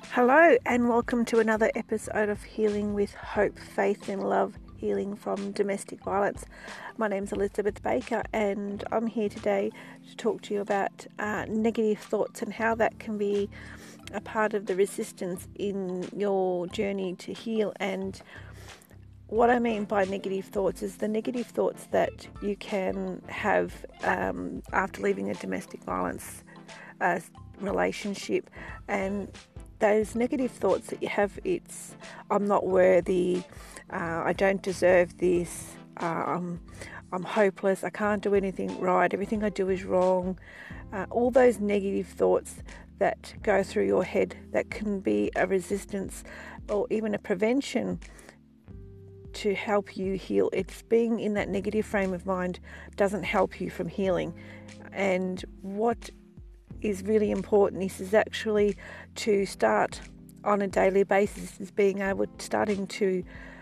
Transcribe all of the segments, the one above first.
Hello and welcome to another episode of Healing with Hope, Faith and Love, Healing from Domestic Violence. My name's Elizabeth Baker and I'm here today to talk to you about negative thoughts and how that can be a part of the resistance in your journey to heal. And what I mean by negative thoughts is the negative thoughts that you can have after leaving a domestic violence relationship. And those negative thoughts that you have, it's I'm not worthy, I don't deserve this, I'm hopeless, I can't do anything right, everything I do is wrong. All those negative thoughts that go through your head that can be a resistance or even a prevention to help you heal. It's being in that negative frame of mind doesn't help you from healing. And what is really important is actually to start on a daily basis, is starting to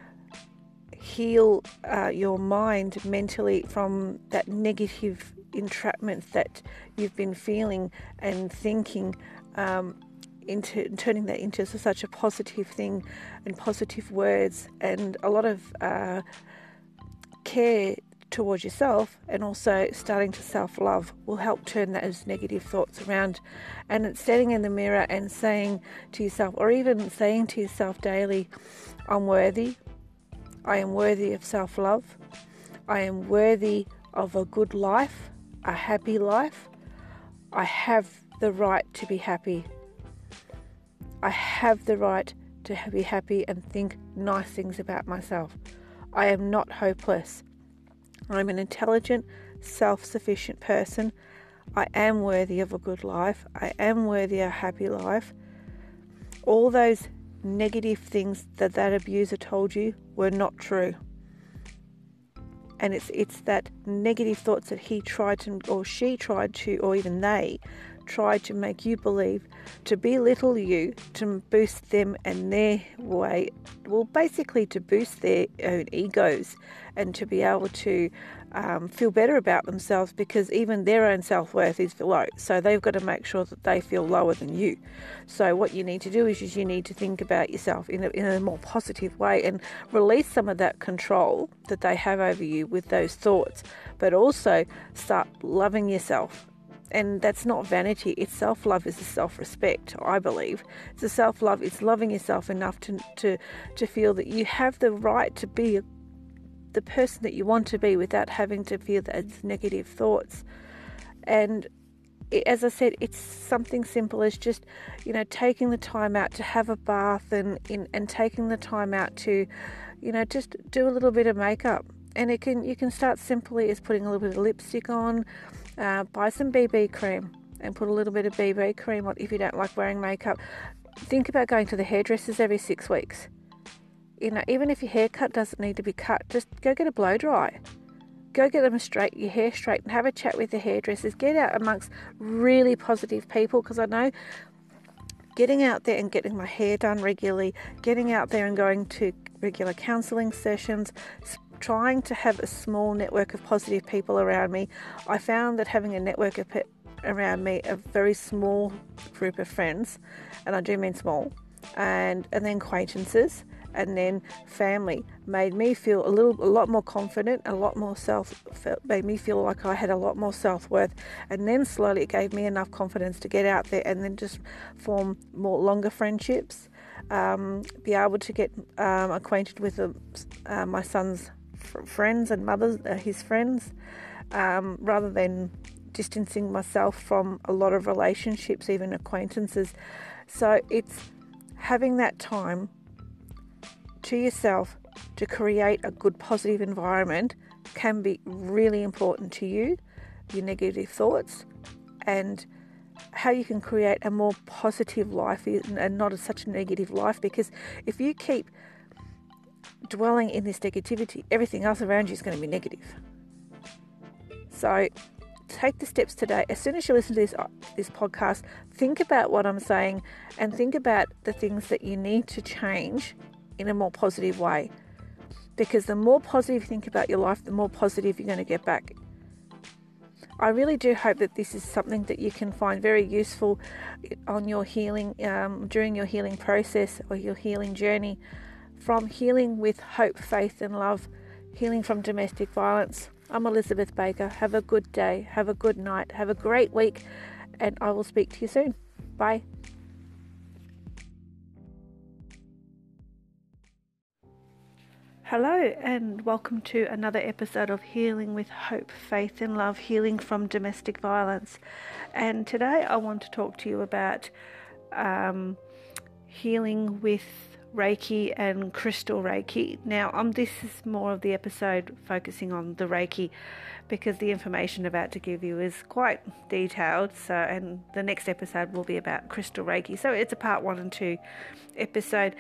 heal your mind mentally from that negative entrapment that you've been feeling and thinking, into turning that into such a positive thing and positive words and a lot of care towards yourself, and also starting to self-love will help turn those negative thoughts around. And it's standing in the mirror and saying to yourself, or even saying to yourself daily, I'm worthy, I am worthy of self-love, I am worthy of a good life, a happy life, I have the right to be happy, I have the right to be happy and think nice things about myself, I am not hopeless, I'm an intelligent, self-sufficient person. I am worthy of a good life. I am worthy of a happy life. All those negative things that abuser told you were not true. And it's that negative thoughts that he tried to, or she tried to, or even they tried to make you believe, to belittle you, to boost them and their way, well, basically to boost their own egos and to be able to feel better about themselves, because even their own self-worth is low. So they've got to make sure that they feel lower than you. So what you need to do is you need to think about yourself in a more positive way and release some of that control that they have over you with those thoughts, but also start loving yourself. And that's not vanity, it's self-love, it's a self-respect, I believe. It's a self-love, it's loving yourself enough to feel that you have the right to be the person that you want to be without having to feel those negative thoughts. And as I said, it's something simple as just, taking the time out to have a bath and taking the time out to, just do a little bit of makeup. And you can start simply as putting a little bit of lipstick on, buy some BB cream and put a little bit of BB cream on if you don't like wearing makeup. Think about going to the hairdressers every 6 weeks. Even if your haircut doesn't need to be cut, just go get a blow dry. Go get your hair straight and have a chat with the hairdressers. Get out amongst really positive people, because I know getting out there and getting my hair done regularly, getting out there and going to regular counselling sessions, trying to have a small network of positive people around me. I found that having a network around me, a very small group of friends, and I do mean small, and then acquaintances, and then family, made me feel a lot more confident, made me feel like I had a lot more self-worth. And then slowly it gave me enough confidence to get out there and then just form more longer friendships, be able to get acquainted with my son's friends and his friends, rather than distancing myself from a lot of relationships, even acquaintances. So it's having that time to yourself to create a good positive environment can be really important to you, your negative thoughts, and how you can create a more positive life and not such a negative life. Because if you keep dwelling in this negativity, everything else around you is going to be negative. So take the steps today. As soon as you listen to this podcast, think about what I'm saying and think about the things that you need to change in a more positive way. Because the more positive you think about your life, the more positive you're going to get back. I really do hope that this is something that you can find very useful on your healing, during your healing process or your healing journey, from healing with hope, faith and love, healing from domestic violence. I'm Elizabeth Baker. Have a good day, have a good night, have a great week, and I will speak to you soon. Bye. Hello and welcome to another episode of Healing with Hope, Faith and Love, healing from domestic violence. And today I want to talk to you about healing with Reiki and crystal Reiki. Now, this is more of the episode focusing on the Reiki because the information I'm about to give you is quite detailed. And the next episode will be about crystal Reiki. So it's a part 1 and 2 episode.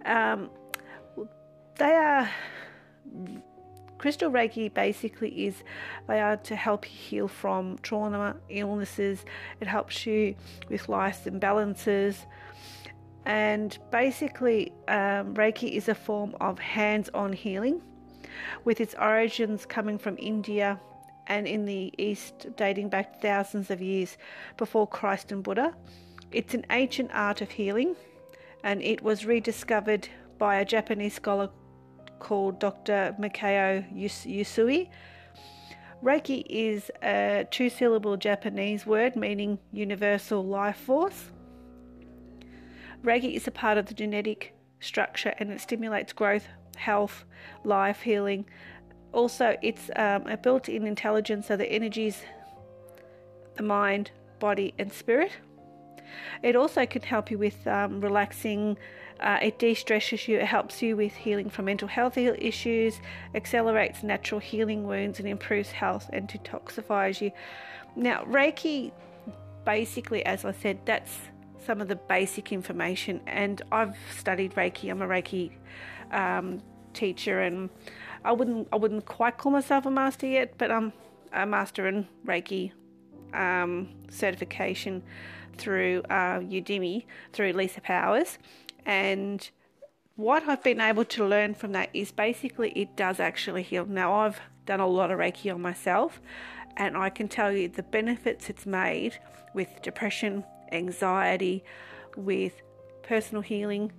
Crystal Reiki basically they are to help you heal from trauma, illnesses. It helps you with life's imbalances. And basically, Reiki is a form of hands-on healing, with its origins coming from India and in the East, dating back thousands of years before Christ and Buddha. It's an ancient art of healing, and it was rediscovered by a Japanese scholar called Dr. Mikao Usui. Reiki is a 2-syllable Japanese word meaning universal life force. Reiki is a part of the genetic structure and it stimulates growth, health, life, healing. Also, it's a built-in intelligence, so the energies, the mind, body and spirit. It also can help you with relaxing. It de-stresses you. It helps you with healing from mental health issues, accelerates natural healing wounds and improves health and detoxifies you. Now, Reiki, basically, as I said, that's some of the basic information, and I've studied Reiki. I'm a Reiki teacher, and I wouldn't quite call myself a master yet, but I'm a master in Reiki certification through Udemy, through Lisa Powers. And what I've been able to learn from that is basically it does actually heal. Now, I've done a lot of Reiki on myself, and I can tell you the benefits it's made with depression, anxiety, with personal healing.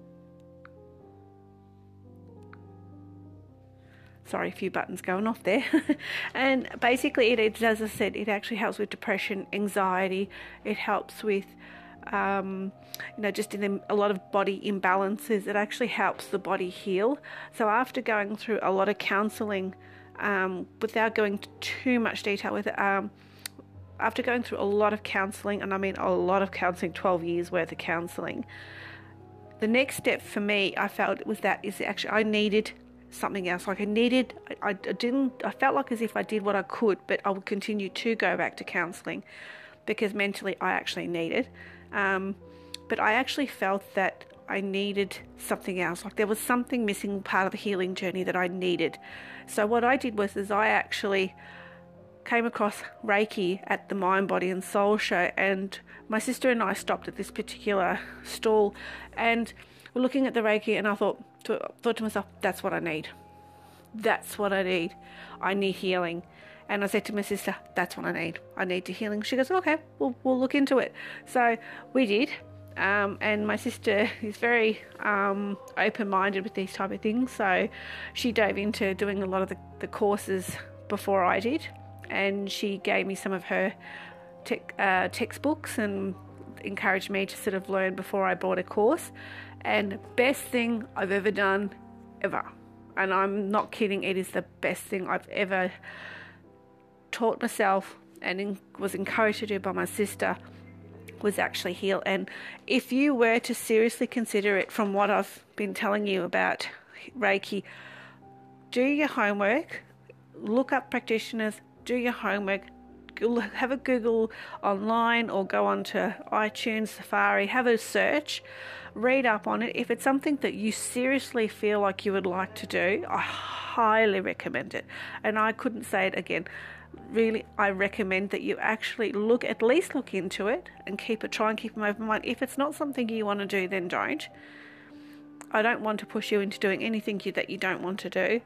Sorry, a few buttons going off there. And basically, it, as I said, it actually helps with depression, anxiety. It helps with, just in a lot of body imbalances. It actually helps the body heal. So after going through a lot of counselling, without going into too much detail with it, after going through a lot of counselling, and I mean a lot of counselling, 12 years worth of counselling, the next step for me, I felt, I needed something else. Like I felt like as if I did what I could, but I would continue to go back to counselling because mentally I actually needed. But I actually felt that I needed something else. Like there was something missing, part of the healing journey that I needed. So what I did was I actually came across Reiki at the Mind, Body and Soul show, and my sister and I stopped at this particular stall and we're looking at the Reiki, and I thought to myself, that's what I need. That's what I need. I need healing. And I said to my sister, that's what I need. I need healing. She goes, okay, we'll look into it. So we did. And my sister is very open-minded with these type of things. So she dove into doing a lot of the courses before I did. And she gave me some of her textbooks and encouraged me to sort of learn before I bought a course. And best thing I've ever done, ever. And I'm not kidding, it is the best thing I've ever taught myself and was encouraged to do by my sister, was actually heal. And if you were to seriously consider it, from what I've been telling you about Reiki, do your homework, look up practitioners, do your homework, have a Google online or go onto iTunes, Safari, have a search, read up on it. If it's something that you seriously feel like you would like to do, I highly recommend it. And I couldn't say it again. Really, I recommend that you actually at least look into it and try and keep an open mind. If it's not something you want to do, then don't. I don't want to push you into doing anything that you don't want to do.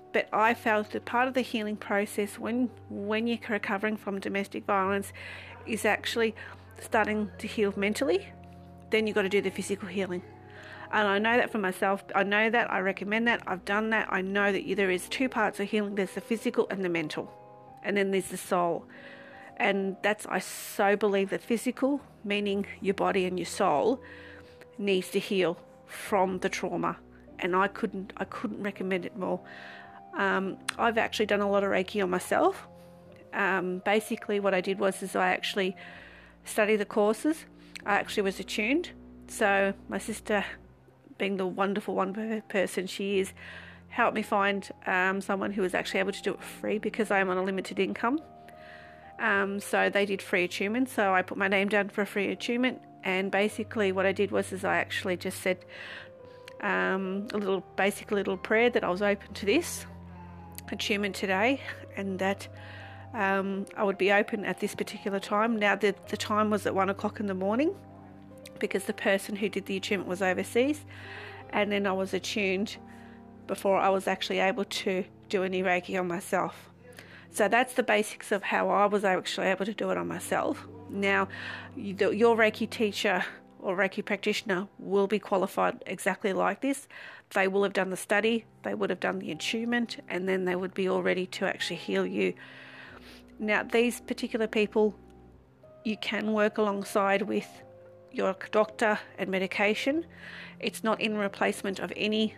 But I felt that part of the healing process when you're recovering from domestic violence is actually starting to heal mentally. Then you've got to do the physical healing. And I know that for myself. I know that. I recommend that. I've done that. I know that there is two parts of healing. There's the physical and the mental. And then there's the soul. And I so believe that physical, meaning your body and your soul, needs to heal from the trauma. And I couldn't recommend it more. I've actually done a lot of Reiki on myself. Basically what I did was I actually studied the courses. I actually was attuned. So my sister, being the wonderful person she is, helped me find someone who was actually able to do it free because I am on a limited income. So they did free attunement. So I put my name down for a free attunement. And basically what I did was I actually just said a little prayer that I was open to this attunement today, and that I would be open at this particular time. Now the time was at 1 o'clock in the morning because the person who did the attunement was overseas, and then I was attuned before I was actually able to do any Reiki on myself. So that's the basics of how I was actually able to do it on myself. Now, your Reiki teacher or Reiki practitioner will be qualified exactly like this. They will have done the study, they would have done the attunement, and then they would be all ready to actually heal you. Now, these particular people, you can work alongside with your doctor and medication. It's not in replacement of any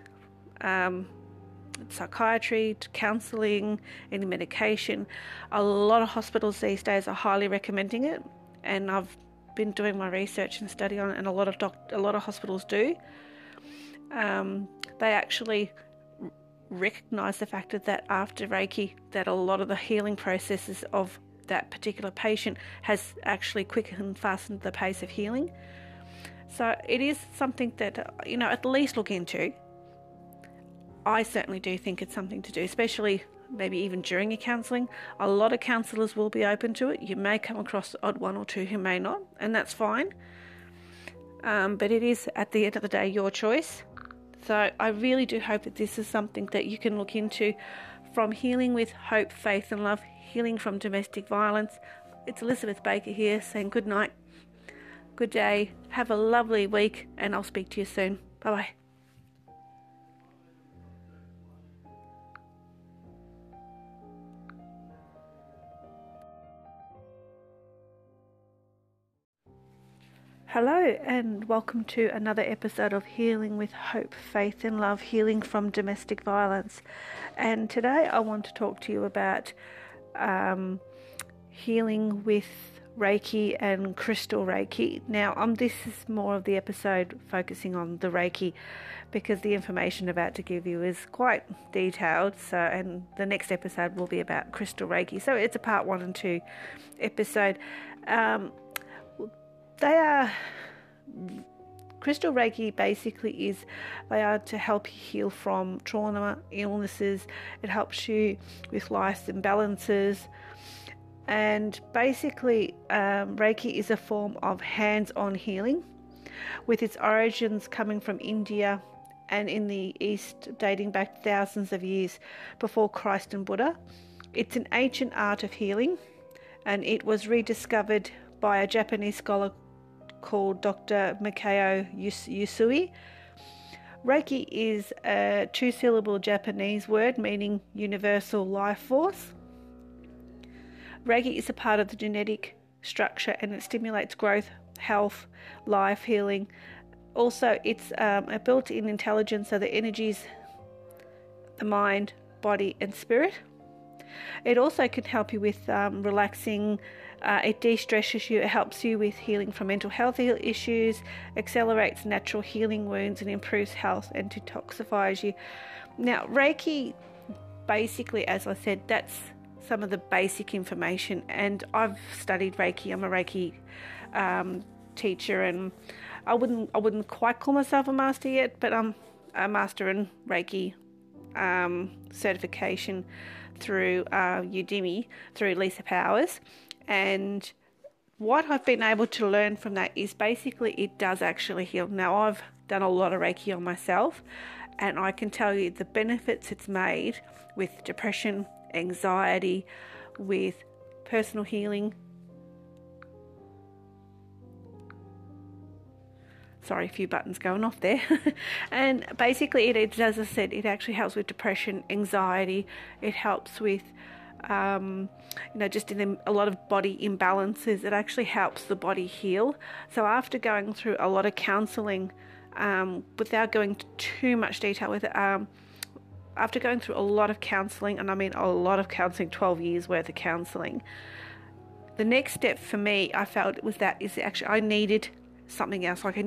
psychiatry, counselling, any medication. A lot of hospitals these days are highly recommending it, and I've been doing my research and study on it, and a lot of hospitals do. They actually recognise the fact that after Reiki, that a lot of the healing processes of that particular patient has actually quickened, fastened the pace of healing. So it is something that at least look into. I certainly do think it's something to do, especially maybe even during your counselling. A lot of counsellors will be open to it. You may come across the odd one or two who may not, and that's fine. But it is, at the end of the day, your choice. So I really do hope that this is something that you can look into. From Healing with Hope, Faith and Love, Healing from Domestic Violence. It's Elizabeth Baker here saying good night, good day, have a lovely week, and I'll speak to you soon. Bye-bye. Hello and welcome to another episode of Healing with Hope, Faith and Love, Healing from Domestic Violence. And today I want to talk to you about healing with Reiki and crystal Reiki. Now this is more of the episode focusing on the Reiki because the information I'm about to give you is quite detailed. And the next episode will be about crystal Reiki. So it's a part 1 and 2 episode. Crystal Reiki basically they are to help you heal from trauma, illnesses. It helps you with life's imbalances. And basically, Reiki is a form of hands-on healing with its origins coming from India and in the East dating back thousands of years before Christ and Buddha. It's an ancient art of healing, and it was rediscovered by a Japanese scholar called Dr. Mikao Usui. Reiki is a 2-syllable Japanese word meaning universal life force. Reiki is a part of the genetic structure and it stimulates growth, health, life, healing. Also, it's a built-in intelligence of the energies, the mind, body and spirit. It also can help you with relaxing. It de-stresses you. It helps you with healing from mental health issues, accelerates natural healing wounds and improves health and detoxifies you. Now, Reiki, basically, as I said, that's some of the basic information. And I've studied Reiki. I'm a Reiki teacher, and I wouldn't quite call myself a master yet, but I'm a master in Reiki certification through Udemy, through Lisa Powers. And what I've been able to learn from that is basically it does actually heal. Now, I've done a lot of Reiki on myself, And I can tell you the benefits it's made with depression, anxiety, with personal healing. Sorry, a few buttons going off there. And basically, as I said, it actually helps with depression, anxiety. It helps with, just in a lot of body imbalances. It actually helps the body heal. So after going through a lot of counselling, without going into too much detail with it, after going through a lot of counselling, and I mean a lot of counselling, 12 years worth of counselling, the next step for me, I felt, was that I needed something else. Like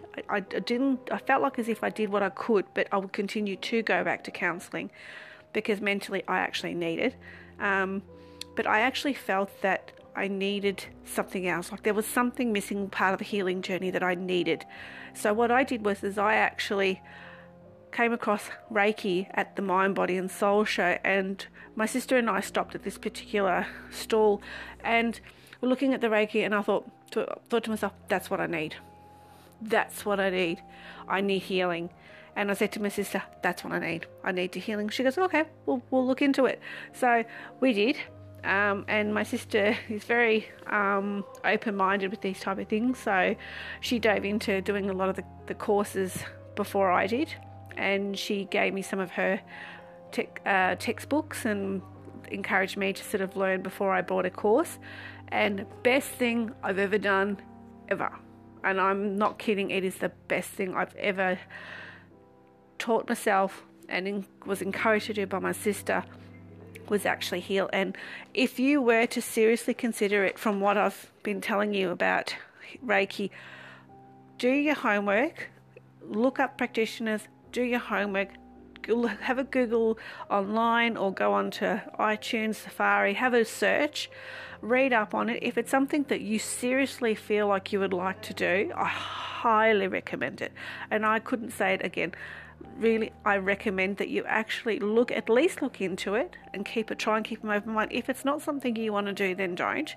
I felt like as if I did what I could, but I would continue to go back to counselling because mentally I actually needed. But I actually felt that I needed something else. Like there was something missing, part of the healing journey that I needed. So what I did was I actually came across Reiki at the Mind, Body and Soul show, and my sister and I stopped at this particular stall and we're looking at the Reiki, and I thought to myself, that's what I need. That's what I need. I need healing. And I said to my sister, that's what I need. I need to healing. She goes, okay, we'll look into it. So we did. And my sister is very open-minded with these type of things. So she dove into doing a lot of the courses before I did. And she gave me some of her textbooks and encouraged me to sort of learn before I bought a course. And best thing I've ever done, ever. And I'm not kidding, it is the best thing I've ever taught myself and was encouraged to do by my sister, was actually heal. And if you were to seriously consider it, from what I've been telling you about Reiki, do your homework, look up practitioners, do your homework, have a Google online or go onto iTunes, Safari, have a search, read up on it. If it's something that you seriously feel like you would like to do, I highly recommend it. And I couldn't say it again. Really, I recommend that you actually at least look into it and try and keep an open mind. If it's not something you want to do, then don't.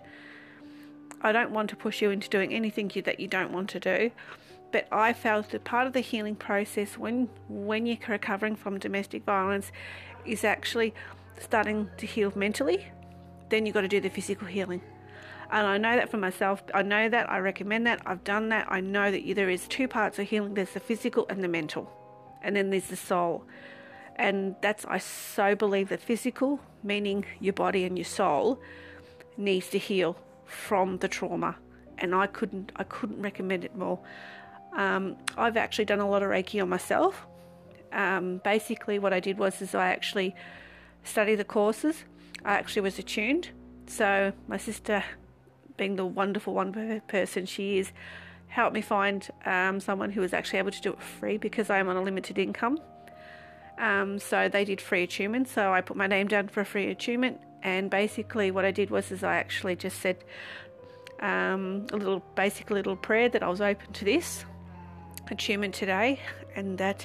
I don't want to push you into doing anything that you don't want to do. But I felt that part of the healing process when you're recovering from domestic violence is actually starting to heal mentally. Then you've got to do the physical healing. And I know that for myself. I know that. I recommend that. I've done that. I know that there is two parts of healing. There's the physical and the mental. And then there's the soul. And I so believe that physical, meaning your body and your soul, needs to heal from the trauma. And I couldn't recommend it more. I've actually done a lot of Reiki on myself. Basically what I did was I actually studied the courses. I actually was attuned. So my sister, being the wonderful person she is, helped me find someone who was actually able to do it free because I am on a limited income. So they did free attunement. So I put my name down for a free attunement. And basically what I did was I actually just said a little prayer that I was open to this attunement today, and that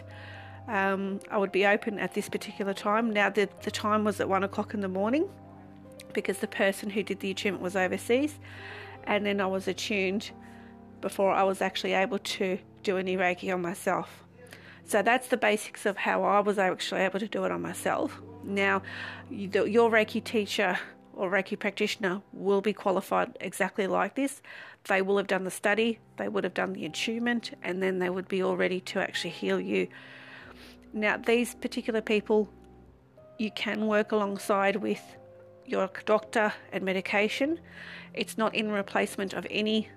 I would be open at this particular time. Now the time was at 1 o'clock in the morning because the person who did the attunement was overseas, and then I was attuned before I was actually able to do any Reiki on myself. So that's the basics of how I was actually able to do it on myself. Now your Reiki teacher or Reiki practitioner will be qualified exactly like this. They will have done the study, they would have done the attunement, and then they would be all ready to actually heal you. Now, these particular people, you can work alongside with your doctor and medication. It's not in replacement of any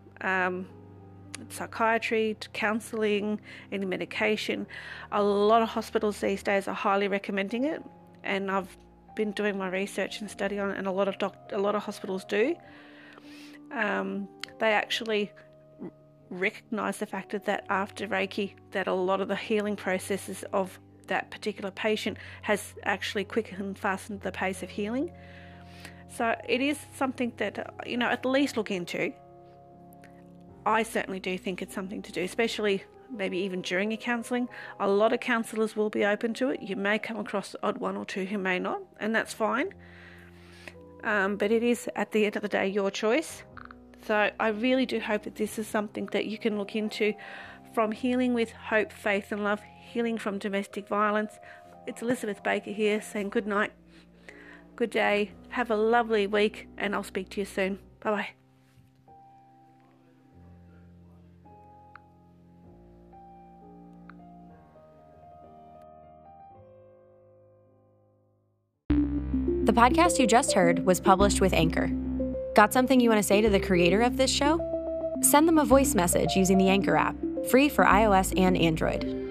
psychiatry, counselling, any medication. A lot of hospitals these days are highly recommending it, and I've been doing my research and study on it, and a lot of hospitals do. They actually recognise the fact that after Reiki, that a lot of the healing processes of that particular patient has actually quickened and fastened the pace of healing. So it is something that at least look into. I certainly do think it's something to do, especially maybe even during your counselling. A lot of counsellors will be open to it. You may come across the odd one or two who may not, and that's fine. But it is, at the end of the day, your choice. So I really do hope that this is something that you can look into from Healing with Hope, Faith and Love, Healing from Domestic Violence. It's Elizabeth Baker here saying good night, good day, have a lovely week, and I'll speak to you soon. Bye-bye. The podcast you just heard was published with Anchor. Got something you want to say to the creator of this show? Send them a voice message using the Anchor app, free for iOS and Android.